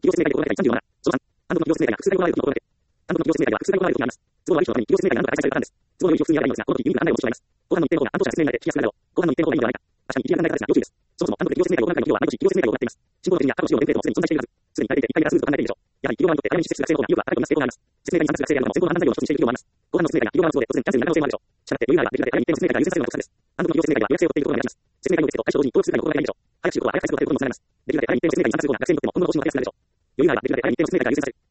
企業説明会で行われた第37、その3、暗黙の企業説明会が複数回行われるときのことで、暗黙の企業説明会は複数回行われるときにあります。都合の悪い人のために企業説明会が何度か開催されたんです。都合の良い人普通にやればいいのですが、この時ユニークな案内を用意しております。後半の一点の方が暗読者が説明になって聞きやすくなるだろう。後半の一点の方がいいのではないか。確かに一理案内からですが、要注意です。そもそも暗読で企業説明会を行う会の企業は毎年企業説明会を行っています。新興の国や過去の資料の前提でもすでに存在しているはず。すでに大体1回目がスムーズと考えていいでしょう。やはり企業側にとって早めに施設が成功が意欲が誰かいます傾向があります。説明会に参加する学生であるのも先行の判断材料の一つにしている企業もあります。後半の説明会が企業側の都合で突然キャンセルになる可能性もあるでしょう。したがって余裕があればできるだけ早めに一点の説明会が優先されるのが国産です。暗読の企業説明会は予約制を取っていることが目立ちます。説明会の別と開始と同時に登録する会の行いがいいでしょう。早く就労は早く再就労が出ることにもつながります。できるだけ早めに一点の説明会に参加する方が学生にとっても今後の募集も早くなるでしょう。余裕があればできるだけ早めに一点の説明会が優先される。